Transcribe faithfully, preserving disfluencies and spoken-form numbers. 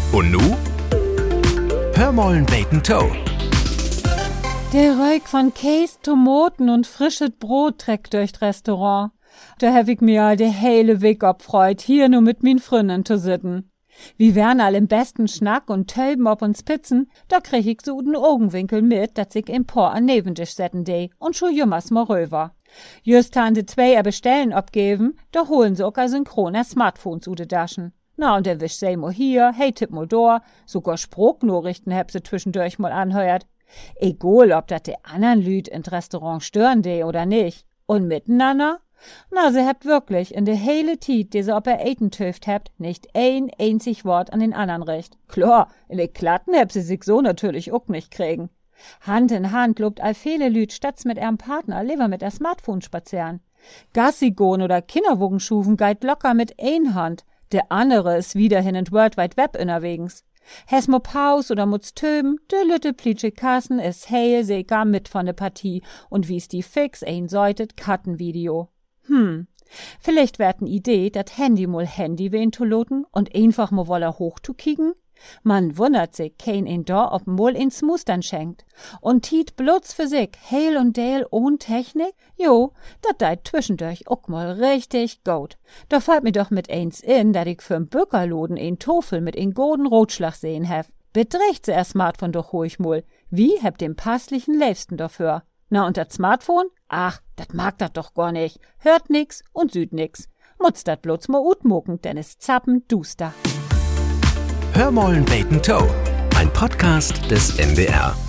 Und nu? Hörmollen Bacon Toe. Der Reuk von Käse, Tomaten und frisches Brot trägt durchs Restaurant. Da hab ich mir all de heile Weg abfreut, hier nur mit min Fründen zu sitten. Wir wären all im besten Schnack und Tölben ob uns Pizzen, da krieg ich so den Augenwinkel mit, dass ich im Por an Nebentisch setten dei und scho jümmers mal röver. Just han de zwei er bestellen abgeben, da holen sie auch synchroner Smartphones u de Daschen. Na, und der wisch sei mo hier, hey tipp mo dor, sogar Spruchnachrichten heb sie zwischendurch mal anheuert. Egal, ob dat de andern Lüd ins Restaurant stören de oder nicht. Und miteinander? Na, sie habt wirklich in de hele Tiet, die sie ob er Eten töft habt, nicht ein einzig Wort an den anderen recht. Klar, in de Klatten heb sie sich so natürlich auch nicht kriegen. Hand in Hand lobt all viele Lüd statt mit ihrem Partner lieber mit der Smartphone spazieren. Gassi goen oder Kinderwogenschufen geit locker mit ein Hand. Der andere ist wieder hin in World Wide Web innerwegens. Hes mo Paus oder mutz töben, de lütte plitsche Kassen is heil seker mit von de Partie und wie's die fix ein säutet Kartenvideo. Hm, vielleicht wär'n Idee, dat Handy mol Handy wen zu loten und einfach mo woller hoch zu kicken? Man wundert sich, kein in da ob mol ins Mustern schenkt. Und tiet blutz für sich, heil und dale ohn Technik? Jo, dat deit zwischendurch auch mal richtig gut. Da fällt mir doch mit eins in, dat ich für'n Böckerloden ein Tofel mit ein golden Rotschlag sehen hef. Bedrecht se er Smartphone doch ruhig mol. Wie heb den passlichen Leifsten dafür? Na, und dat Smartphone? Ach, dat mag dat doch gar nicht. Hört nix und süd nix. Mutz dat bloß mal utmucken, denn es zappen duster. Hörmollen Bacon Toe, ein Podcast des M D R.